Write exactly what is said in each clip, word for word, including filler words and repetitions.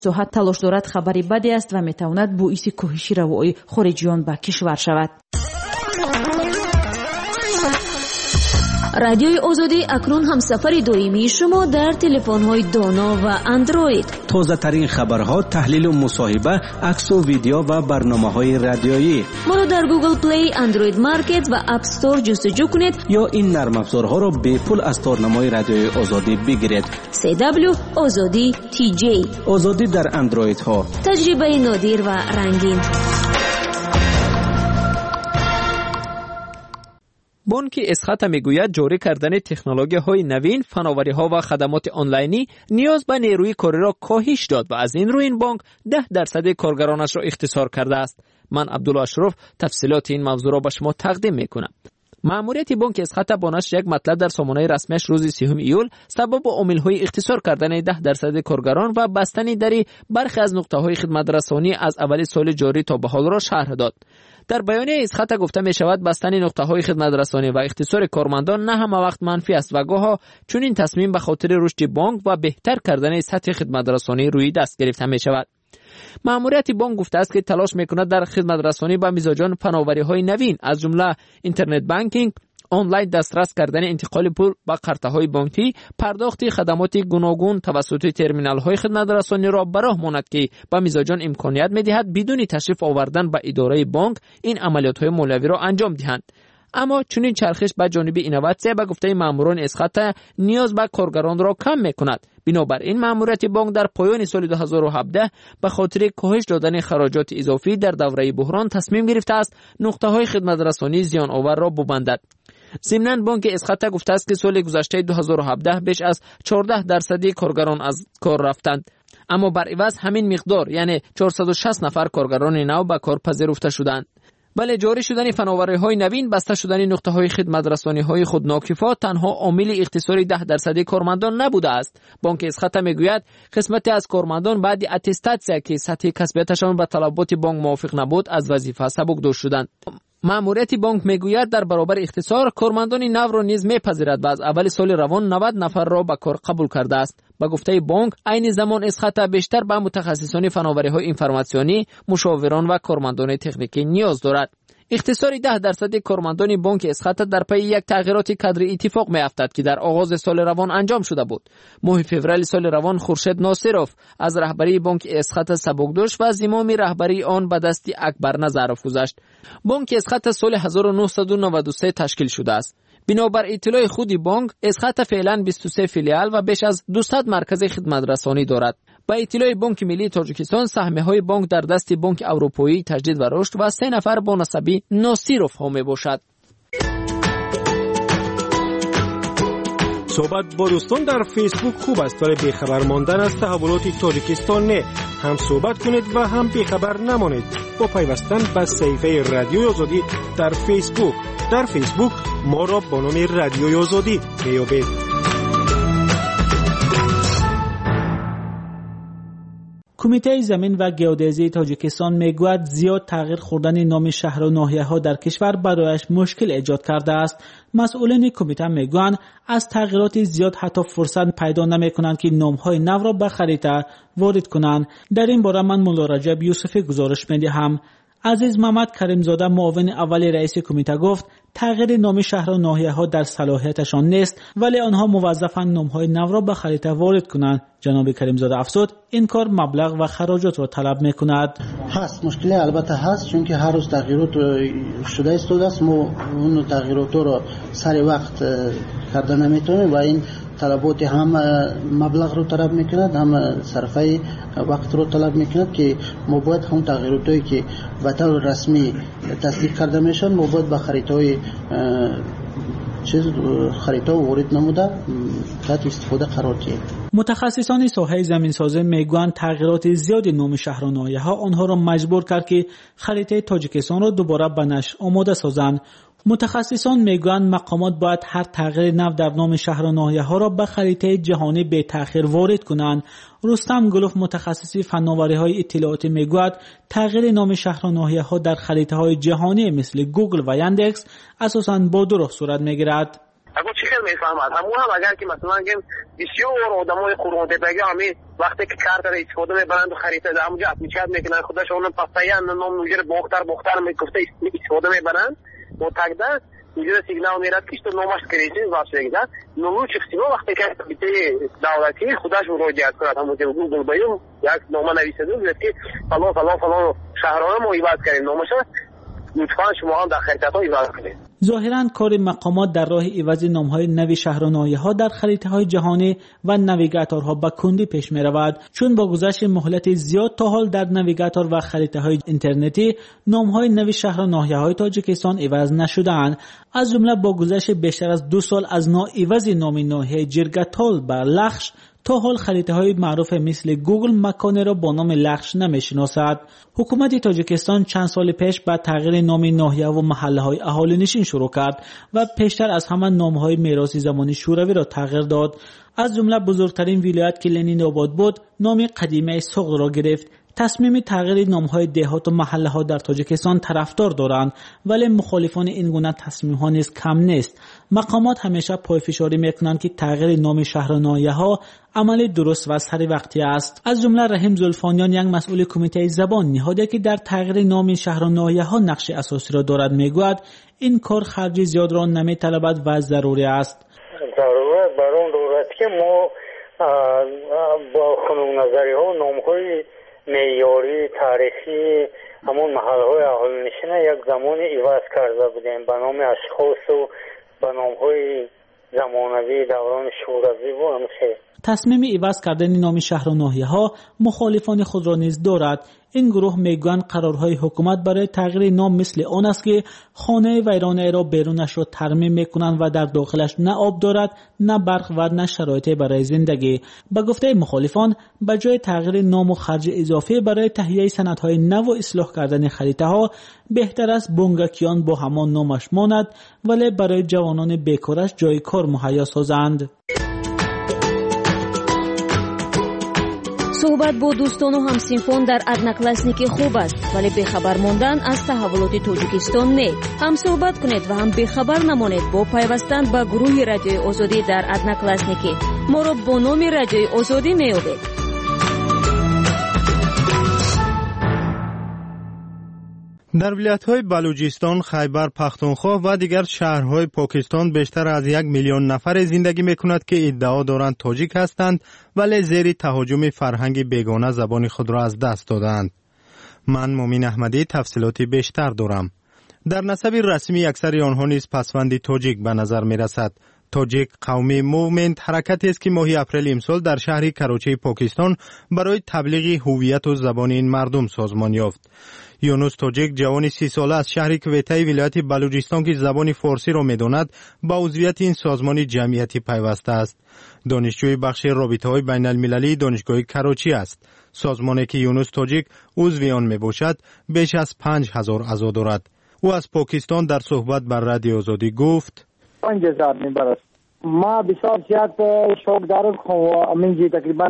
соҳат талош дорад хабари баде аст ва метавонад боиси коҳиши равои хориҷиён ба кишвар шавад. радиои озодӣ акнун ҳамсафари доимии шумо дар телефонҳои доно ва андроид. тозатарин хабарҳо, таҳлилу мусоҳиба, аксу видео ва барномаҳои радиоӣ. моро дар Google Play, Android Market ва App Store ҷустуҷӯ кунед ё ин нармафзорҳоро бепул аз торнамои радиои озодӣ бигиред. си дабл ю озодӣ ти ҷей. озодӣ дар андроидҳо. таҷрибаи нодир ва рангин. бонки Эсхата мегӯяд ҷорӣ кардани технологияҳои навин, фановариҳо ва хадамоти онлайнӣ ниёз ба нерӯи кориро коҳиш дод ва аз ин рӯ ин бонк даҳ дарсади коргаронашро ихтисор кардааст. ман Абдулла Ашроф тафсилоти ин мавзӯъро ба шумо тақдим мекунам. маъмурияти бонки Эсхата бо нашри як матлаб дар сомонаи расмияш рӯзи сеюм июл сабабу омилҳои ихтисор кардани даҳ дарсади коргарон ва бастани дари бархе аз нуқтаҳои хидматрасонӣ аз аввали соли ҷорӣ то ба ҳолро шарҳ дод. дар баёнияи Эсхата гуфта мешавад бастани нуқтаҳои хидматрасонӣ ва ихтисори кормандон на ҳама вақт манфӣ аст ва гоҳо чунин тасмим ба хотири рушди бонк ва беҳтар кардани сатҳи хидматрасонӣ рӯи даст гирифта мешавад. маъмурияти бонк гуфтааст ки талош мекунад дар хидматрасонӣ ба мизоҷон фановариҳои навин аз ҷумла интернет банкинг, онлайн дастрас кардани интиқоли пул ба қартаҳои бонкӣ, пардохти хадамоти гуногун тавассути терминалҳои хидматрасониро ба роҳ монад ки ба мизоҷон имконият медиҳад бидуни ташриф овардан ба идораи бонк ин амалиётҳои молиявиро анҷом диҳанд. аммо чунин чархиш ба ҷониби инноватсия ба гуфтаи маъмурони Эсхата ниёз ба коргаронро кам мекунад. бинобар ин маъмурияти бонк дар поёни соли ду ҳазору ҳабдаҳ ба хотири коҳиш додани хароҷоти изофӣ дар давраи буҳрон тасмим гирифтааст нуқтаҳои хидматрасонӣ зиёноварро бубандад. зимнан бонки Эсхата гуфтааст ки соли гузаштаи ду ҳазору ҳабдаҳ беш аз чордаҳ дарсади коргарон аз кор рафтанд. аммо бар иваз ҳамин миқдор яъне чорсаду шаст нафар коргарони нав ба кор пазируфта шуданд. бале ҷорӣ шудани фановариҳои навин, баста шудани нуқтаҳои хидматрасониҳои худнокифо танҳо омили ихтисори даҳ дарсади кормандон набудааст. бонки Эсхата мегӯяд қисмате аз кормандон баъди аттестатсия ки сатҳи касбияташон ба талаботи бонк мувофиқ набуд аз вазифа сабукдӯш шуданд. маъмурияти бонк мегӯяд дар баробари ихтисор кормандони навро низ мепазирад ва аз аввали соли равон навад нафарро ба кор қабул кардааст. ба гуфтаи бонк айни замон Эсхата бештар ба мутахассисони фановариҳои информатсионӣ, мушовирон ва кормандони техникӣ ниёз дорад. ихтисори даҳ дарсади кормандони бонки Эсхата дар пайи як тағйироти кадри иттифоқ меафтад ки дар оғози соли равон анҷом шуда буд. моҳи феврали соли равон Хуршед Носиров аз раҳбарии бонки Эсхата сабукдӯш ва зимоми раҳбарии он ба дасти Акбар Назаров гузашт. бонки Эсхата соли ҳазору нуҳсаду наваду се ташкил шудааст. бинобар иттилои худи бонк, Эсхата феълан бисту се филиал ва беш аз дусад маркази хидматрасонӣ дорад. ба иттилои Бонки Миллии Тоҷикистон саҳмиҳои бонк дар дасти Бонки Аврупоӣ таҷдид ва рушд ва се нафар бо насаби Носировҳо мебошад. صحبت با دوستان در فیسبوک خوب است ولی بیخبر ماندن از تحولات تاجیکستان نه. هم صحبت کنید و هم بیخبر نمانید با پیوستن به صفحه رادیوی آزادی در فیسبوک. در فیسبوک ما را با نام رادیوی آزادی میابید. کمیته زمین و گئودزی تاجیکستان میگوید زیاد تغییر خوردن نام شهر و ناحیه‌ها در کشور برایش مشکل ایجاد کرده است. مسئولین کمیته میگویند از تغییرات زیاد حتی فرصت پیدا نمیکنند که نام‌های نو را به خریطه وارد کنند. در این باره من مولا رجب یوسفی گزارش میدهم. عزیز محمد کریمزاده معاون اول رئیس کمیته گفت تغییر نام شهر و ناحیه‌ها در صلاحیتشان نیست ولی آنها موظفند نام‌های نو را به خریطه وارد کنند. جناب کریمزاده افزود این کار مبلغ و خراجات را طلب می‌کند. هست مشکلی البته هست چون که هر روز تغییرات شده است است ما اون تغییرات را سر وقت کرده نمیتونیم و این طلبات هم مبلغ رو طلب میکند هم صرفه وقت رو طلب میکند که ما باید هم تغییراتی که به طور رسمی تصدیق کرده میشن ما باید به خریطه‌های چیز خریطه وارد نموده تحت استفاده قرار دهیم. متخصصان ساحه زمینسازی میگویند تغییرات زیاد نام شهر و ناحیه‌ها آنها را مجبور کرد که خریطه تاجیکستان را دوباره به نشر آماده سازند. متخصصان میگویند مقامات باید هر تغییر نو در نام شهر و ناحیه‌ها را به خریطه جهانی به تأخیر وارد کنند. رستم گلوف متخصص فناوری‌های اطلاعاتی میگوید تغییر نام شهر و ناحیه‌ها در خریطه‌های جهانی مثل گوگل و یاندکس اساساً با دو راه صورت میگیرد. اگه چی خیلی میفهمد همون هم اگر که مثلا گیم بسیار آدمای قرون تپگی همین وقتی که کارت را استفاده میبرند و خریده همونجا اپلیکیشن میکنن خودش اون پستایا نام نوجر بوختر بوختر میگفته استفاده میبرند و تگده اینجا سیگنال میراد که تو نامش کریزین واسه گذار نمو چخسیما وقتی که بیت دولتی خودش مراجعه کرد همونجا گوگل بیوم یک نامه نویسیده بود که فلان فلان فلان شهرها ما ایواز کردیم نامش لطفاً شما هم در خریدات ها ایواز کنید. ظاهراً کار مقامات در راه عوض نام‌های نوی شهر و ناحیه‌ها در خریطه‌های جهانی و نویگاتورها به کندی پیش می‌رود، چون با گذشت مهلت زیاد تا حال در نویگاتور و خریطه‌های اینترنتی نام‌های نوی شهر و ناحیه‌های تاجیکستان عوض نشده‌اند. از جمله با گذشت بیشتر از دو سال از ناعوض نام ناحیه جرگتال به لخش، تا حال خریطه‌های معروف مثل گوگل مکان را با نام لخش نمی‌شناسد. حکومت تاجیکستان چند سال پیش با تغییر نام ناحیه و محله‌های اهالی نشین شروع کرد و پیشتر از همه نام‌های میراثی زمانی شوروی را تغییر داد. از جمله بزرگترین ولایت که لنین آباد بود، نام قدیمی سغد را گرفت. تصمیم تغییر نام‌های دهات و محله‌ها در تاجیکستان طرفدار دارند، ولی مخالفان این گونه تصمیم‌ها نیز کم نیست. مقامات همیشه پایفشاری می‌کنند که تغییر نام شهر و ناحیه‌ها عمل درست و سری وقتی است. از جمله رحیم زلفانیان، یک مسئول کمیته زبان نهادی که در تغییر نام شهر و ناحیه‌ها نقش اساسی را دارد، میگوید این کار خرج زیاد را نمی‌طلبد و ضروری است. ضرورت برای دولت که ما با خانم نظری‌ها نام‌های معیاری تاریخی همون محلهای اهالی نشین یک زمانی عوض کرده بودیم به نام اشخاص و به نام‌های زمانوی دوران شوروی و همچه. تصمیم عوض کردن نام شهر و ناحیه‌ها مخالفان خود را نیز دارد. این گروه میگویند قرارهای حکومت برای تغییر نام مثل آن است که خانه ویرانه را بیرونش را ترمیم میکنند و در داخلش نه آب دارد، نه برق و نه شرایط برای زندگی. به گفته مخالفان، به جای تغییر نام و خرج اضافی برای تهیه سندهای نو و اصلاح کردن خریطه‌ها، بهتر است بونگاکیان با همان نامش ماند، ولی برای جوانان بیکارش جای کار مهیا سازند. صحبت با دوستان و همسینفان در одноклассники خوب است، ولی بخبر ماندن از تحولات تاجیکستان نه. هم صحبت کنید و هم بخبر نمانید با پیوستن به گروه رادیوی آزادی در одноклассники. ما را با نام رادیوی آزادی میابید. در ولایت‌های بلوچستان، خیبر پختونخوا و دیگر شهرهای پاکستان بیشتر از یک میلیون نفر زندگی می‌کند که ادعا دارند تاجیک هستند، ولی زیر تهاجم فرهنگ بیگانه زبان خود را از دست دادند. من مومین احمدی تفصیلات بیشتر دارم. در نسب رسمی اکثر آنها نیز پسوند تاجیک به نظر می‌رسد. تاجیک قومی موومنت حرکتی است که ماه اپریل امسال در شهر کراچی پاکستان برای تبلیغ هویت و زبان این مردم سازمان یافت. یونس تاجیک جوان سی ساله از شهر کویته ولایت بلوچستان که زبان فارسی را می‌داند با عضویت این سازمان جمعیتی پیوسته است. دانشجوی بخش رابطه‌های بین المللی دانشگاه کراچی است. سازمانی که یونس تاجیک عضو آن میباشد بیش از پنج هزار اعضا دارد. او از پاکستان در صحبت بر رادیو آزادی گفت: پنج هزار نفر است. ما بسیار زیاد شوق دارم که همینجی تقریبا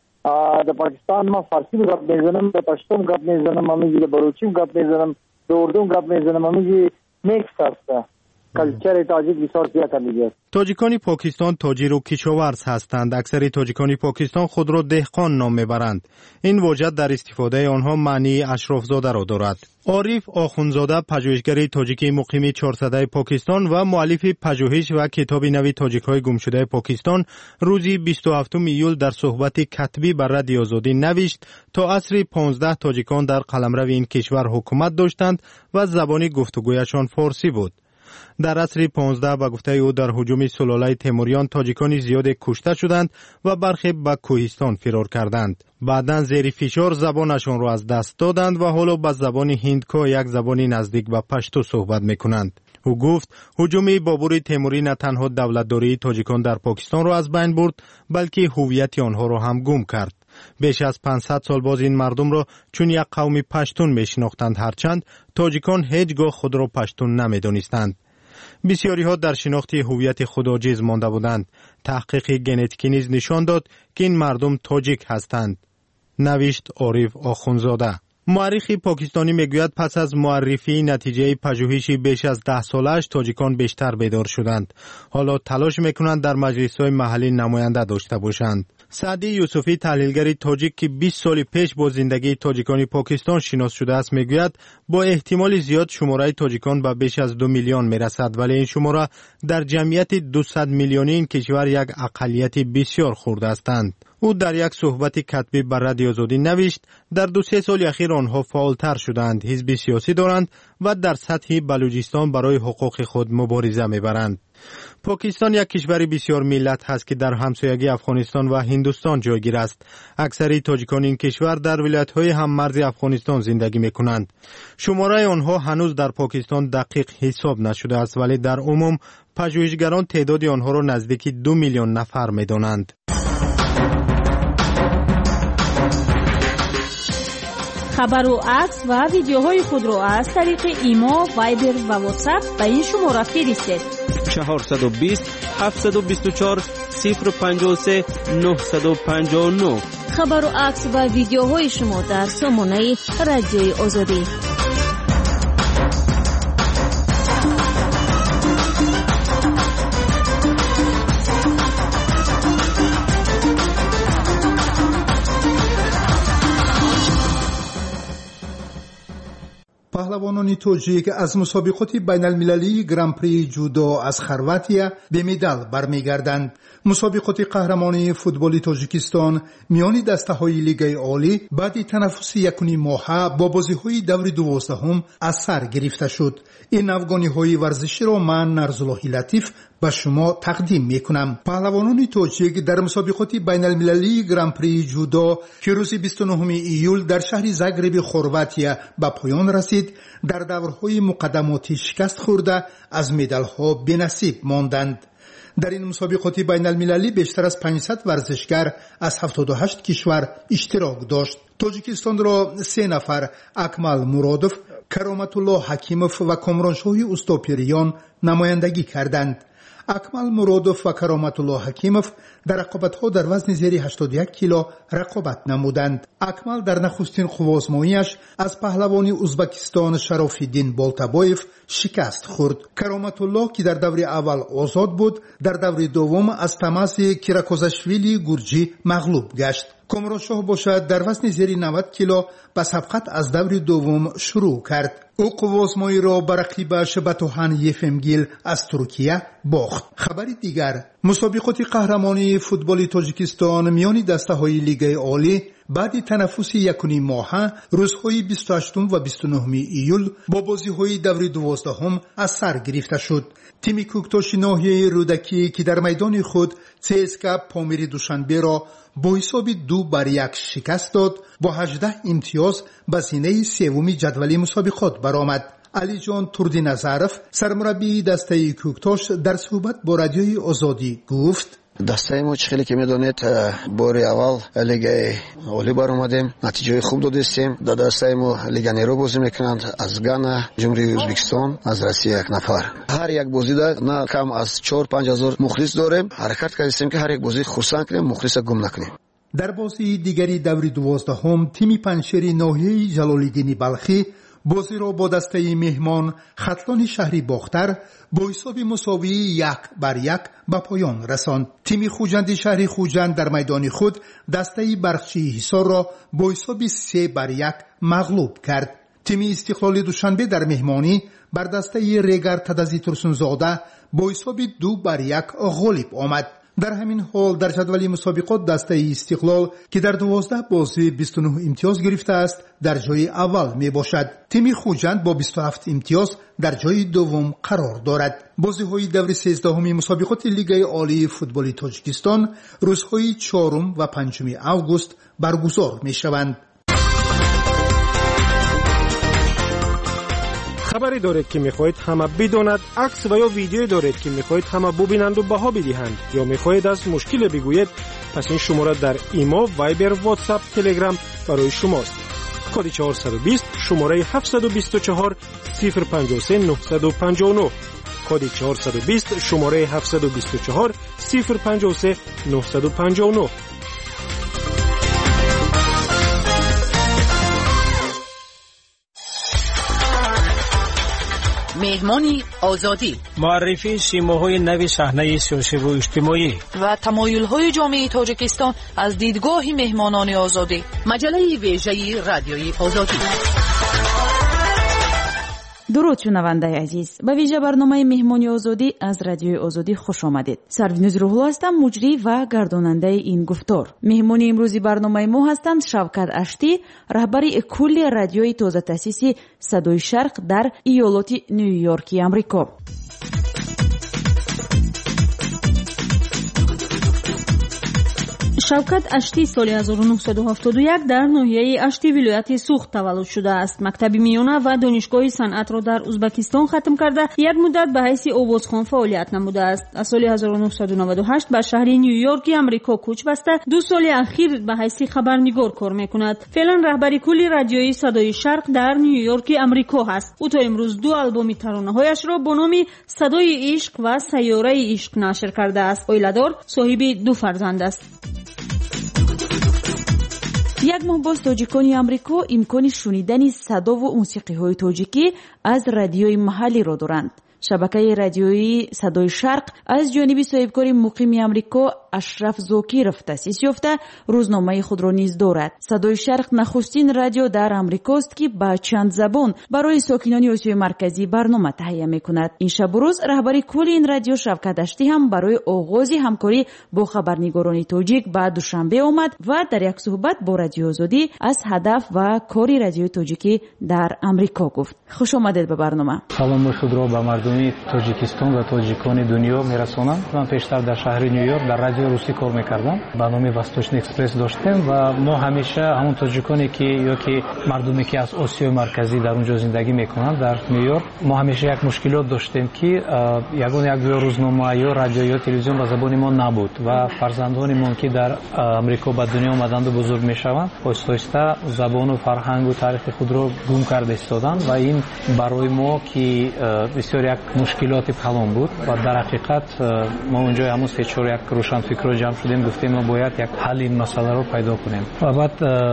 در پاکستان ما فارسی گپ میزنم، در پشتون گپ میزنم، همینجی در بلوچی گپ میزنم، در اردو گپ میزنم، همینجی میکس است. کلچر تاجیک بسیار زیاد است. تاجیکان پاکستان تاجر و کشاورز هستند. اکثر تاجیکان پاکستان خود را دهقان نام میبرند. این واژه در استفاده آنها معنی اشرافزاده را دارد. عارف آخونزاده، پژوهشگر تاجیکی مقیم چهارصده پاکستان و مؤلف پژوهش و کتاب نوی تاجیک‌های گمشده پاکستان، روزی بیست و هفتم ایول در صحبت کتبی بر رادیو آزادی نوشت تا عصر پانزده تاجیکان در قلمرو این کشور حکومت داشتند و زبان گفتگویشان فارسی بود. در عصر پانزده به گفته او در هجوم سلاله تیموریان تاجیکان زیاد کشته شدند و برخی به کوهستان فرار کردند. بعداً زیر فشار زبانشان را از دست دادند و حالا به زبان هندکو، یک زبانی نزدیک به پشتو، صحبت میکنند. او گفت هجوم بابور تیموری نه تنها دولتداری تاجیکان در پاکستان را از بین برد، بلکه هویت آنها را هم گم کرد. بیش از پانصد سال باز این مردم را چون یک قوم پشتون میشناختند، هرچند تاجیکان هیچگاه خود را پشتون نمیدانستند. بسیاری ها در شناخت هویت خود عاجز مانده بودند. تحقیق ژنتیکی نیز نشان داد که این مردم تاجیک هستند. نوشت عارف آخونزاده. مورخی پاکستانی میگوید پس از معرفی نتیجه پژوهشی بیش از ده سالش تاجیکان بیشتر بیدار شدند. حالا تلاش میکنند در مجلس‌های محلی نماینده داشته باشند. سعدی یوسفی تحلیلگر تاجیک که بیست سال پیش با زندگی تاجیکانی پاکستان شناس شده است میگوید با احتمال زیاد شماره تاجیکان به بیش از دو میلیون میرسد، ولی این شماره در جمعیت دویست میلیونی این کشور یک اقلیت بسیار خرد هستند. او در یک صحبت کتبی بر رادیو آزادی نوشت در دو سه سال اخیر آنها فعالتر شدند، حزب سیاسی دارند و در سطح بلوچستان برای حقوق خود مبارزه میبرند. پاکستان یک کشور بسیار ملت هست که در همسایگی افغانستان و هندوستان جایگیر است. اکثر تاجیکان این کشور در ولایت‌های هممرز افغانستان زندگی می‌کنند. شماره آنها هنوز در پاکستان دقیق حساب نشده است، ولی در عموم پژوهشگران تعداد آنها را نزدیک دو میلیون نفر می‌دانند. خبر و عکس و ویدیوهای خود را از طریق ایما، وایبر و واتساپ به این شماره فرستید. چهارصد و بیست هفتصد و بیست و چهار صفر پنجاه و سه نهصد و پنجاه و نه. خبر و عکس و ویدیوهای شما در سامانه رادیوی آزادی. پهلوانان توجیک از مسابقات بین المللی گران پری جودو از خرواتیا به مدال برمیگردند. مسابقات قهرمانی فوتبال تاجیکستان میان دسته‌های لیگ عالی بعد تنفس یکونی ماه با بازی‌های دور دوازدهم از سر گرفته شد. این افغانی‌های ورزشی را من نرزالله لطیف به شما تقدیم میکنم. پهلوانان توجیک در مسابقات بین المللی گران پری جودو که روز بیست و نهم ایول در شهر زاگرب خرواتیا به پایان رسید، در دورهای مقدماتی شکست خورده از مدال‌ها بی‌نصیب ماندند. در این مسابقات بین المللی بیشتر از پانصد ورزشگر از هفتاد و هشت کشور اشتراک داشت. تاجیکستان را سه نفر اکمل مرادوف، کرامت الله حکیموف و کامرانشاه استوپیریان نمایندگی کردند. اکمل مرادوف و کرامت الله حکیموف در رقابت‌ها در وزن زیر هشتاد و یک کیلو رقابت نمودند. اکمل در نخستین قوازمایی‌اش از پهلوانی ازبکستان شراف‌الدین بالتابویف شکست خورد. کرامت الله که در دور اول آزاد بود، در دور دوم از تماس کیراکوزاشویلی گورجی مغلوب گشت. کامرانشاه باشد در وزن زیر نود کیلو به سبقت از دور دوم شروع کرد. او قوازمایی را بر رقیبش باتوهان یفمگیل از ترکیه باخت. خبری دیگر، مسابقات قهرمانی فوتبال تاجیکستان میان دسته‌های لیگ عالی بعد تنفس یکونی ماه روزهای بیست و هشتم و بیست و نهم ایول با بازی‌های دور دوازدهم از سر گرفته شد. تیم کوکتاش ناحیه رودکی که در میدان خود سیسکا پامیری دوشنبه را با حساب دو بر یک شکست داد، با هجده امتیاز به زینه سوم جدول مسابقات برآمد. علی جان توردی نظرف سرمربی دسته کوکتاش در صحبت با رادیوی آزادی گفت: دسته ما خیلی که میدونید بار اول لیگ عالی بر اومدیم، نتیجه خوب دادیم. در دسته ما لیگ نیرو بازی میکنند، از گانا، جمهوری ازبکستان، از روسیه یک نفر. هر یک بازی در نه کم از چهار پنج هزار مخلص داریم. حرکت کردیم که هر یک بازی خرسند کنیم، مخلص گم نکنیم. در بازی دیگری دور دوازدهم تیم پنشری ناحیه جلال‌الدین بلخی بازی را با دسته مهمان خطلان شهری باختر با حساب مساوی یک بر یک به پایان رساند. تیم خوجند شهری خوجند در میدان خود دسته برخچی حصار را با حساب سه بر یک مغلوب کرد. تیم استقلال دوشنبه در مهمانی بر دسته ریگر تدزی ترسونزاده با حساب دو بر یک غالب آمد. در همین حال در جدول مسابقات دسته استقلال که در دوازده بازی بیست و نه امتیاز گرفته است در جای اول می باشد. تیم خوجند با بیست و هفت امتیاز در جای دوم قرار دارد. بازی‌های دور سیزدهم مسابقات لیگ عالی فوتبال تاجیکستان روزهای چهارم و پنجم آگوست برگزار می شوند. خبری دارید که میخواهید همه بداند، عکس و یا ویدیو دارید که میخواهید همه ببینند و بها بدهند، یا میخواهید از مشکل بگویید، پس این شماره در ایما، وایبر، واتساپ، تلگرام برای شماست. کد چهارصد و بیست شماره هفتصد و بیست و چهار صفر پنجاه و سه نهصد و پنجاه و نه. کد چهارصد و بیست شماره هفتصد و بیست و چهار صفر پنجاه و سه نهصد و پنجاه و نه. مهمانی آزادی، معرفی سیماهای نوی صحنه سیاسی و اجتماعی و تمایل‌های جامعه تاجیکستان از دیدگاه مهمانان آزادی. مجله ویژه رادیوی آزادی. درود شنونده عزیز، به ویژه برنامه مهمانی آزادی از رادیوی آزادی خوش آمدید. سروینوز روحلو هستم، مجری و گرداننده این گفتار. مهمانی امروزی برنامه ما هستند شوکت اشتی، رهبری کل رادیوی تازه تأسیسی صدای شرق در ایالات نیویورکی آمریکا. شوکت اشتی سال هزار و نهصد و هفتاد و یک در ناحیه اشتی ولایت سوخت تولد شده است. مکتب میانه و دانشگاه صنعت را در ازبکستان ختم کرده یک مدت به حیث آوازخوان فعالیت نموده است. از سال هزار و نهصد و نود و هشت به شهر نیویورک آمریکا کوچ بسته دو سال اخیر به حیث خبرنگار کار میکند. فعلا رهبری کل رادیوی صدای شرق در نیویورک آمریکا هست. او تا امروز دو آلبوم ترانه‌هایش را با نام صدای عشق و سیاره عشق نشر کرده است. اویلادار صاحب دو فرزند است. یک ماه باز تاجیکانی آمریکا امکان شنیدن صدا و موسیقی های تاجیکی از رادیوی محلی را دارند. شبکه رادیویی صدای شرق از جانب صاحبکار مقیم آمریکا اشرف زاکیروف تأسیس یافته روزنامه خود را نیز دارد. صدای شرق نخستین رادیو در آمریکاست که با چند زبان برای ساکنان آسیای مرکزی برنامه تهیه میکند. این شب و روز رهبری کل این رادیو شوکت اشتی هم برای آغاز همکاری با خبرنگاران تاجیک به دوشنبه آمد و در یک صحبت با رادیو آزادی از هدف و کاری رادیو تاجیکی در آمریکا گفت. خوش آمدید به برنامه. سلام خود را به مردم تاجیکستان و تاجیکان دنیا میرسانم. من پیشتر در شهر نیویورک در رادیو روسی کار میکردم. برنامه وستوچنی اکسپرس داشتیم و ما همیشه همون تاجیکانی که یا که مردمی که از آسیای مرکزی در اونجا زندگی میکنند در نیویورک، ما همیشه یک مشکلات داشتیم که یگان یک روزنامه یا رادیو یا تلویزیون به زبان ما نبود و فرزندان ما که در آمریکا به دنیا آمدند و بزرگ میشوند آهسته آهسته زبان و فرهنگ و تاریخ خود را گم کرده ایستادند و این برای ما که بسیار یک مشکلات کلان بود و در حقیقت ما اونجا همون سه چهار یک روشن فکر رو جمع شدیم، گفتیم ما باید یک حل این مسئله رو پیدا کنیم. و بعد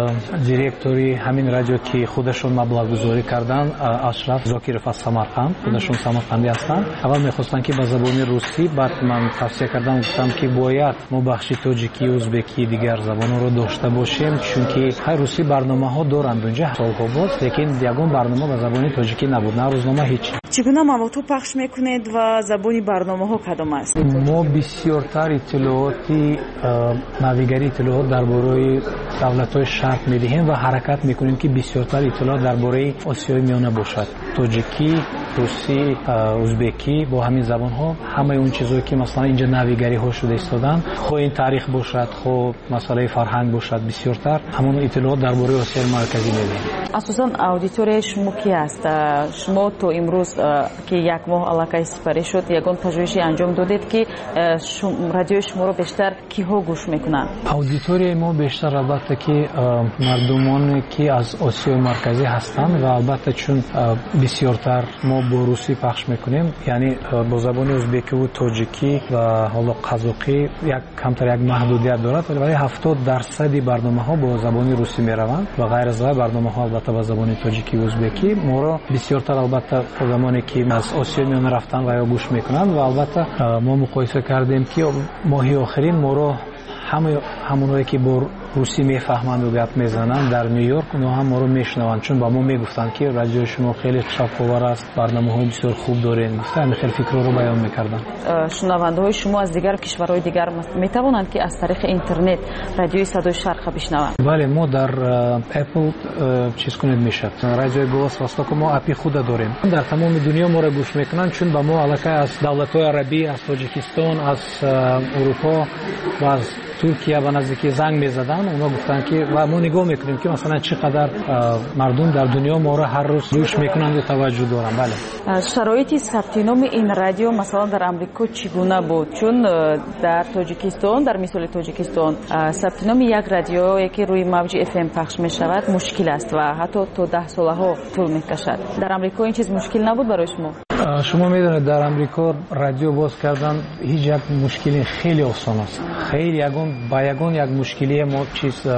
دیرکتوری همین رادیو که خودشون مبلغ گذاری کردن اشرف زاکیروف از سمرقند، خودشون سمرقندی هستن، اول میخواستن که به زبان روسی، بعد من توصیه کردم گفتم که باید ما بخش تاجیکی، ازبکی، دیگر زبان رو داشته باشیم چون که های روسی برنامه ها دارند اونجا سالها باز، لیکن یگان برنامه به زبان تاجیکی نبود، نه روزنامه هیچ. چگونه موضوع پخش میکنید و زبان برنامه ها کدام است؟ ما بسیارتر اطلاعاتی ناویگری اطلاعات درباره دولت‌های شرق میدهیم و حرکت میکنیم که بسیارتر اطلاعات درباره آسیای میانه باشد. تاجیکی، روسی، ازبکی، با همین زبان ها همه اون چیزایی که مثلا اینجا ناویگری ها شده ایستادن، خو این تاریخ باشد، خو مسئله فرهنگ باشد، بسیارتر همون اطلاعات درباره آسیای مرکزی میدهیم. اساساً اودیتور شما کی است؟ شما تو امروز که یک ماه علاقه سپری شد یگان پژوهشی انجام دادید که رادیو شما رو بیشتر کیها گوش میکنن؟ اودیتور ما بیشتر البته که مردمان که از آسیای مرکزی هستند و البته چون بسیارتر ما با روسی پخش میکنیم، یعنی با زبان ازبکی و تاجیکی و حالا قزاقی یک کمتر یک محدودیت دارد، ولی هفتاد درصد برنامه ها با زبان روسی میروند و غیر از برنامه ها البته با زبان تاجیکی و ازبکی. ما را بسیارتر البته زمانی که از آسیا میان رفتن و یا گوش میکنند و البته ما مقایسه کردیم که ماهی آخرین ما را همه همونایی که با روسی میفهمند و گپ میزنند در نیویورک اونها هم ما رو میشنوند، چون با ما میگفتند که رادیو شما خیلی شفاور است، برنامه‌های بسیار خوب دارین، مثلا خیلی فکر رو بیان میکردن. شنونده های شما از دیگر کشورهای دیگر میتوانند که از طریق اینترنت رادیوی صدای شرق بشنوند؟ بله، ما در اپل چیز کنید میشد، رادیو گوس واستاک ما اپی خود داریم، در تمام دنیا ما رو گوش میکنند، چون با ما علاقه از دولت‌های عربی، از تاجیکستان، از اروپا و از ترکیه به نزدیکی زنگ میزدن، اونا گفتن که و ما نگاه میکنیم که مثلا چقدر مردم در دنیا ما رو هر روز گوش میکنند و توجه دارن. بله. شرایط ثبت نام این رادیو مثلا در آمریکا چگونه بود؟ چون در تاجیکستان، در مثال تاجیکستان ثبت نام یک رادیویی که روی موج اف ام پخش میشود مشکل است و حتی تا ده ساله ها طول میکشد. در آمریکا این چیز مشکل نبود برای شما؟ شما میدونید در آمریکا رادیو باز کردن هیچ یک مشکلی خیلی آسان است. خیلی یگان با یگان یک مشکلی ما چیز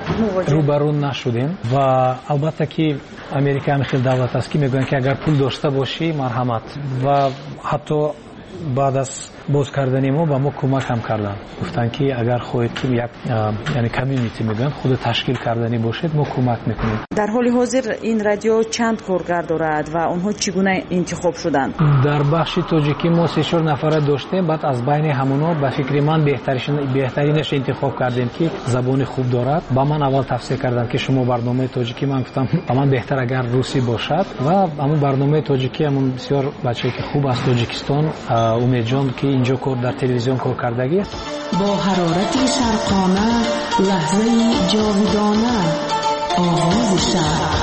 рӯбарӯ нашудем ва албатта ки Америка ҳам хел давлат аст ки мегӯянд ки агар пул дошта бошӣ марҳамат ва ҳатто баъд аз боз кардани мо ба мо кӯмак ҳам карданд. Гуфтанд ки агар хоҳед ки як яъне комьюнити мегӯянд худ ташкил кардани бошед, мо кӯмак мекунем. дар ҳоли ҳозир ин радио чанд коргар дорад ва онҳо чӣ гуна интихоб шуданд? дар бахши тоҷикӣ мо се чор нафара доштем, баъд аз байни ҳамонҳо ба фикри ман беҳтаринаш интихоб кардем ки забони хуб дорад. Ба ман аввал тавсия карданд ки шумо барномаи тоҷикӣ, ман гуфтам ба ман беҳтар агар русӣ бошад ва ҳамун барномаи тоҷикӣ ҳамун бисёр бачае ки хуб аз Тоҷикистон, умедҷон ки инҷо кор дар телевизион кор кардагӣ. бо ҳарорати шарқона лаҳзаи ҷовидона оғози шарқ.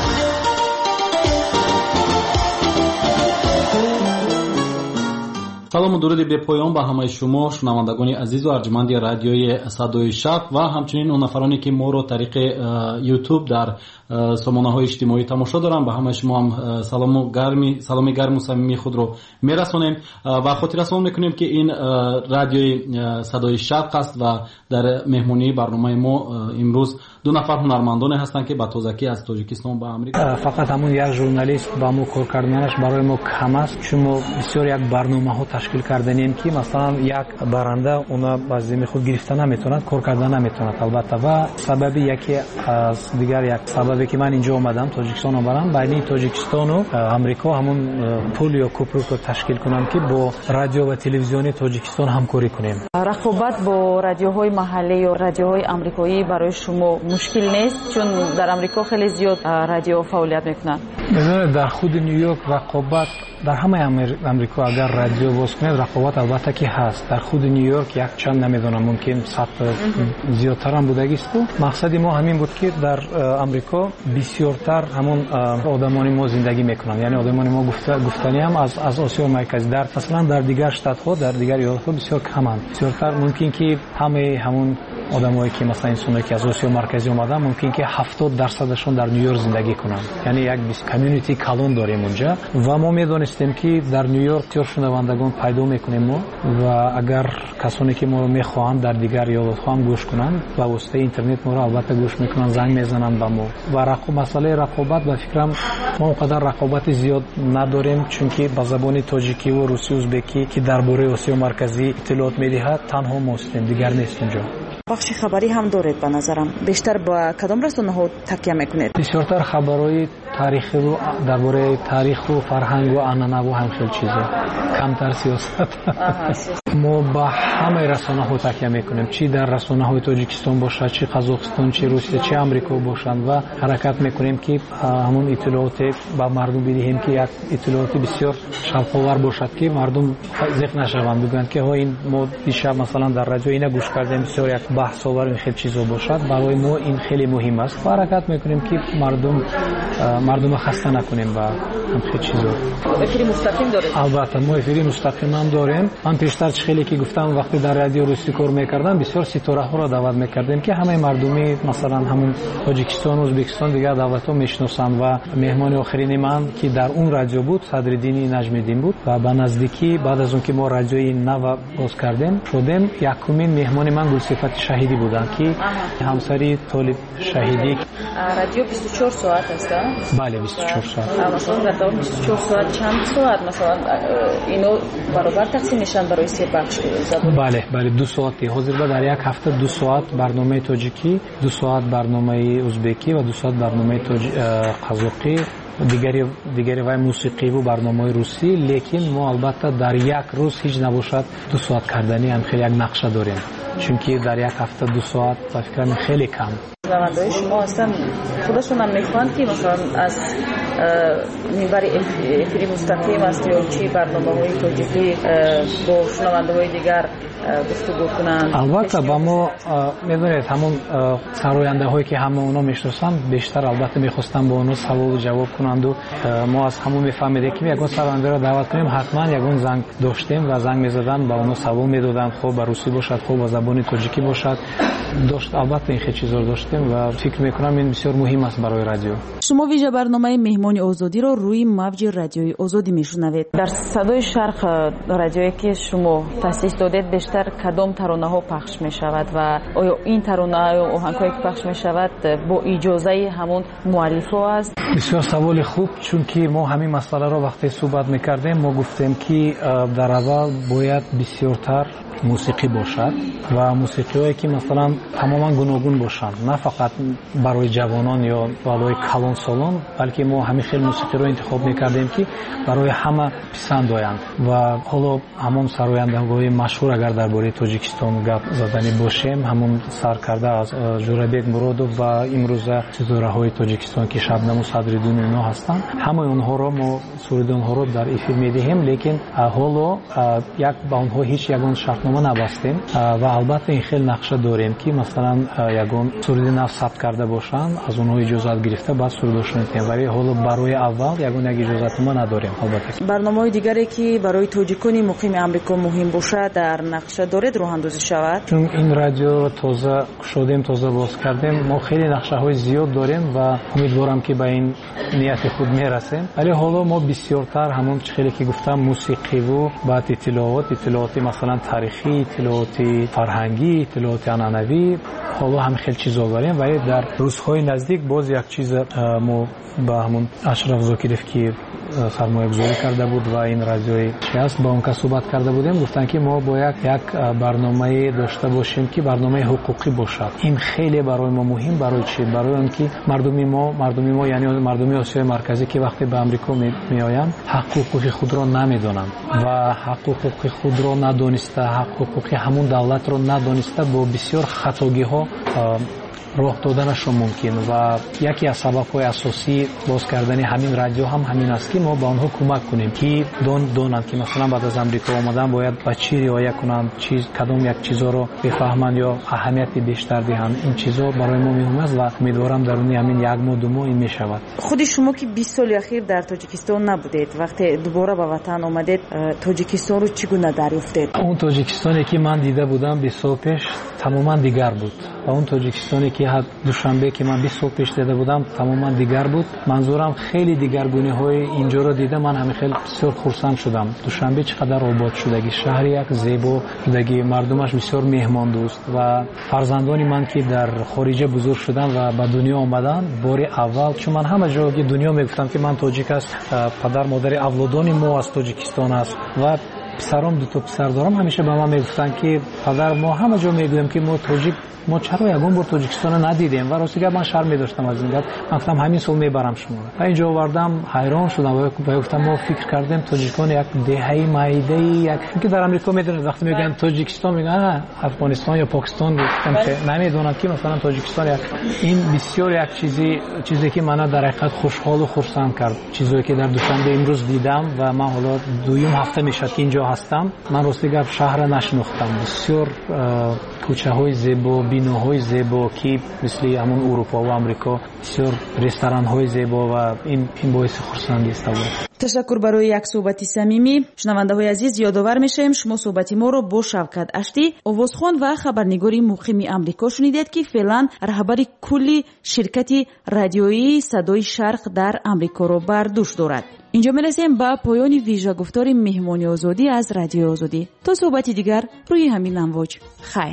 салому дуруди бепоён ба ҳамаи шумо шунавандагони азизу арҷуманди радиои Садои Шарқ ва ҳамчунин он нафароне ки моро тариқи YouTube дар сомонаҳои иҷтимоӣ тамошо доранд, ба ҳамаи шумо ҳам салому гарми саломи гарму самимии худро мерасонем ва хотиррасон мекунем ки ин радиои Садои Шарқ аст ва дар меҳмонии барномаи мо имрӯз ду нафар ҳунармандоне ҳастанд ки ба тозакӣ аз Тоҷикистон ба Амрика. Фақат ҳамун як журналист ба мо кор карданаш барои мо кам аст, чун мо бисёр як барномаҳо ташкил карданем ки масалан як баранда уна ба зимми худ гирифта наметавонад, кор карда наметавонад албатта. Ва сабаби яке аз дигар як сабабе ки ман инҷо омадам, Тоҷикистон омадам, байни Тоҷикистону Амрико ҳамун пул ё кӯпрукро ташкил кунам ки бо радио ва телевизиони Тоҷикистон ҳамкорӣ кунем. рақобат бо радиоҳои маҳаллӣ ё радиоҳои амрикоӣ барои шумо мушкил нест, чун дар Амрико хеле зиёд радио фаъолият мекунанд? Медонед дар худи Нью-Йорк рақобат дар ҳамаи Амрико агар радио боз кунед рақобат албатта ки ҳаст. Дар худи Нью-Йорк як чанд намедонам, мумкин сад зиёдтар ҳам будагисту. Мақсади мо ҳамин буд ки дар Амрико бисёртар ҳамон одамони мо зиндагӣ мекунанд, яъне одамони мо гуфтаниам аз аз Осиёи марказӣ. Дар масалан дар дигар штатҳо, дар дигар иёлатҳо бисёр каманд. Бисёртар мумкин ки ҳамаи ҳамон одамое ки масалан инсоне ки аз Осиёи марказӣ омаданд, мумкин ки ҳафтод дарсадашон дар Нью-Йорк зиндагӣ кунанд. Яъне як комьюнити калон дорем онҷа ва мо медонистем ки дар Нью-Йорк бисёр шунавандагон пайдо мекунем мо ва агар касоне ки моро мехоҳанд дар дигар иёлатҳо ҳам гӯш кунанд, ба воситаи интернет моро албатта гӯш мекунанд, занг мезананд ба мо. Ва масъалаи рақобат ба фикрам мо он қадар рақобати зиёд надорем, чунки ба забони тоҷикиву русӣ, ӯзбекӣ ки дар бораи Осиёи марказӣ иттилоот медиҳад, танҳо мостем, дигар нест инҷо. бахши хабарӣ ҳам доред ба назарам. Бештар ба кадом расонаҳо такя мекунед? Бисёртар хабарҳои таърихиву дар бораи таъриху фарҳангу анъанаву ҳамшил чиза, камтар сиёсат. мо ба ҳамаи расонаҳо такя мекунем, чӣ дар расонаҳои Тоҷикистон бошад, чӣ Қазоқистон, чӣ Русия, чӣ Амрико бошанд ва ҳаракат мекунем ки ҳамон иттилооте ба мардум бидиҳем ки як иттилооти бисёр шавқовар бошад ки мардум зиқ нашаванд, бигӯянд ки ҳо ин мо дишаб масалан дар радио ина гӯш кардем, бисёр як баҳсовар ин хел чизо бошад. Барои мо ин хеле муҳим аст ва ҳаракат мекунем ки мардум мардума хаста накунем ба ҳамхел чизо. Эфири мустақим доред? Албатта мо эфири мустақим ҳам дорем. Ман пештар чӣ хеле ки гуфтам, вақте дар радио русӣ кор мекардам, бисёр ситораҳоро даъват мекардем ки ҳамаи мардуми масалан ҳамун Тоҷикистон, Ӯзбекистон, дигар давлатҳо мешиносанд ва меҳмони охирини ман ки дар он радио буд, Садриддини Наҷмиддин буд ва ба наздикӣ баъд аз он ки мо радиои нава боз кардем шудем, якумин меҳмони ман Гулсифати Шаҳидӣ буданд ки ҳамсари Толиб Шаҳидӣ. Радио бисту чор соат аст? Бале, бисту чор соат. Масалан дар давоми бисту чор соат чанд соат масалан ино баробар тақсим мешаванд барои се бахш забон? Бале, бале, ду соати. Ҳозир ба дар як ҳафта ду соат барномаи тоҷикӣ, ду соат барномаи ӯзбекӣ ва ду соат барномаи қазоқӣ, дигари дигари вай мусиқиву барномаи русӣ. Лекин мо албатта дар як рӯз ҳеҷ набошад ду соат кардани ҳам хеле як нақша дорем, чунки дар як ҳафта ду соат ба фикрам хеле кам. шунавандаҳои шумо ҳастанд худашон ҳам мехоҳанд ки масалан аз минбари эфири мустақим аст ё чи барномаҳои тоҷикӣ бо шунавандаҳои дигар гуфтугӯ кунанд? Албатта ба мо медонед ҳамон сарояндаҳое ки ҳама онҳо мешиносанд, бештар албатта мехостанд бо онҳо саволу ҷавоб кунанд میکنند و ما از همون میفهمیدیم که یگان سرانده را دعوت کنیم حتما یگان زنگ داشتیم و زنگ میزدن با اونها سوال میدادن خب با روسی باشد خب با زبان تاجیکی باشد داشت. البته این خیلی چیزا داشتیم و فکر میکنم این بسیار مهم است برای رادیو. شما ویژه برنامه مهمان آزادی رو روی موج رادیوی آزادی میشنوید. در صدای شرق رادیویی که شما تأسیس دادید بیشتر کدام ترانه ها پخش می شود و آیا این ترانه ها و آهنگ هایی که پخش می شود با اجازه همون مؤلف ها است؟ بسیار سوال خوب، چون که ما همین مسئله رو وقتی صحبت میکردیم ما گفتیم که در اول باید بسیارتر موسیقی باشد و موسیقی هایی که مثلا تماما گوناگون باشند، نه فقط برای جوانان یا برای کلان سالان، بلکه ما همین خیلی موسیقی رو انتخاب میکردیم که برای همه پسند آیند. و حالا همون سرایندگان مشهور اگر درباره تاجیکستان گپ زدنی باشیم، همون سرکرده از جورابک مرودوف و امروزه ستاره های تاجیکستان که شبنم و صدریدون اینا هستند، همه اونها رو ما سرود اونها رو در افیر میدهیم، لیکن حالا یک با اونها هیچ یگان شرطنامه نبستیم و البته این خیلی نقشه داریم که مثلا یگان سرود نو ثبت کرده باشند از اونها اجازت گرفته بعد سرودشون میتیم، ولی حالا برای اول یگان یک اجازت ما نداریم. البته برنامه‌های دیگری که برای تاجیکان مقیم آمریکا مهم باشد در نقشه دارید راه اندازی شود؟ چون این رادیو تازه شدیم تازه باز کردیم ما خیلی نقشه های زیاد داریم و امیدوارم که به این نیت خود میرسیم، ولی حالا ما بسیارتر همون خیلی که گفتم موسیقی و بعد اطلاعات اطلاعات مثلا تاریخی، اطلاعات فرهنگی، اطلاعات عنعنوی، حالا هم خیلی چیزا داریم. ولی در روزهای نزدیک باز یک چیز ما با همون اشرف زاکیروف که سرمایه گذاری کرده بود و این رادیوی شخص با اون که صحبت کرده بودیم، گفتن که ما باید یک برنامه داشته باشیم که برنامه حقوقی باشد. این خیلی برای ما مهم. برای چی؟ برای اینکه مردم ما مردم ما یعنی مردم آسیای مرکزی که وقتی به آمریکا می آیند حق حقوق خود را نمیدونند و حق حقوق خود را ندانسته، حق حقوق همون دولت را ندانسته با بسیار خطاگی ها راه دادنشون ممکن و یکی از سبب‌های اساسی باز کردن همین رادیو هم همین است که ما به آنها کمک کنیم که دون دونند که مثلا بعد از آمریکا آمدن باید با چی رعایت کنند، چیز کدام یک چیزا رو بفهمند یا اهمیت بیشتر دهند. این چیزا برای ما مهم است و امیدوارم درون همین یک ماه دو ماه این میشود. خود شما که بیست سال اخیر در تاجیکستان نبودید، وقتی دوباره به وطن آمدید تاجیکستان رو چگونه دریافتید؟ اون تاجیکستانی که من دیده بودم بیست سال پیش تماما دیگر بود و اون تاجیکستانی که حد دوشنبه که من بیست سال پیش دیده بودم تماما دیگر بود. منظورم خیلی دیگرگونی های اینجا رو دیده من همین خیلی بسیار خرسند شدم. دوشنبه چقدر آباد شدگی، شهر یک زیبا شدگی، مردمش بسیار مهمان دوست و فرزندانی من که در خارج بزرگ شدن و به دنیا آمدن بار اول، چون من همه جا که دنیا میگفتم که من تاجیک است، پدر مادر اولادان ما از تاجیکستان است و پسرام دو تا پسر دارم همیشه به من میگفتن که پدر ما همه جا میگویم که ما تاجیک ما چرا یگان بار تاجیکستان ندیدیم و راستی من شرم می‌داشتم از این گپ. من گفتم همین سال میبرم شما و اینجا آوردم. حیران شدم و گفتم ما فکر کردیم تاجیکستان یک دهه مایده یک که در آمریکا میدونن وقتی میگن تاجیکستان میگن افغانستان یا پاکستان، گفتم که نمیدونن که مثلا تاجیکستان یک این بسیار یک چیزی چیزی که منو در حقیقت خوشحال و خرسند کرد. چیزی که در دوشنبه امروز دیدم و من حالا دویم هفته میشه که اینجا هستم، من راستی گپ شهر نشناختم. بسیار کوچه های زیبا، بیناهای زیبا که مثل همون اروپا و آمریکا، بسیار رستوران های زیبا و این این باعث خرسندی است. تشکر برای یک صحبت صمیمی. شنونده های عزیز یادآور میشیم شما صحبت ما رو با شوکت اشتی آوازخوان و خبرنگاری مقیم آمریکا شنیدید که فعلا رهبر کلی شرکت رادیویی صدای شرق در آمریکا رو بر دوش دارد. اینجا میرسیم به پایان ویژه گفتار مهمانی آزادی از رادیو آزادی. تا صحبتی دیگر روی همین امواج. خیر.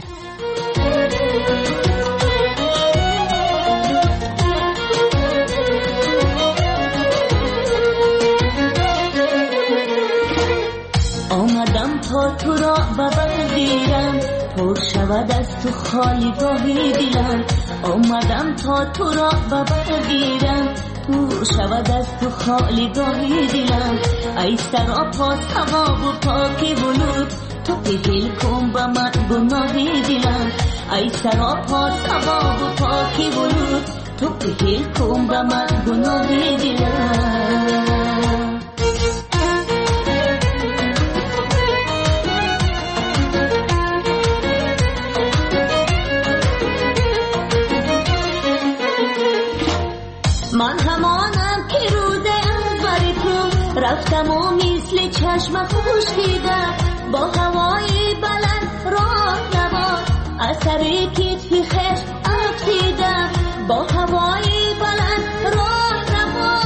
آمدم تا تو را ببرگیرم، پر شود از تو خالی گاهی دلم. آمدم تا تو را ببرگیرم، پر شود از تو خالی گاهی دلم. ای سراپا ثواب و پاکی ولود، تو بگل کن با من گناهی دلم. ای سراپا ثواب و پاکی ولود، تو بگل کن با من گناهی دلم. من همانم که رو رفتم و مثل چشم خورشیدم با هوای بلند راه نما از سر کتفی خش افسیدم با هوای بلند راه نما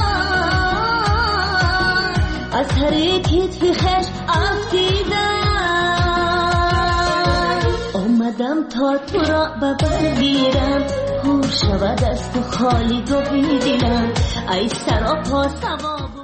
از سر کتفی خش افسیدم آمدم تا تو را ببرگیرم هور شود از تو خالی گوهی دلم ای سراپا سواب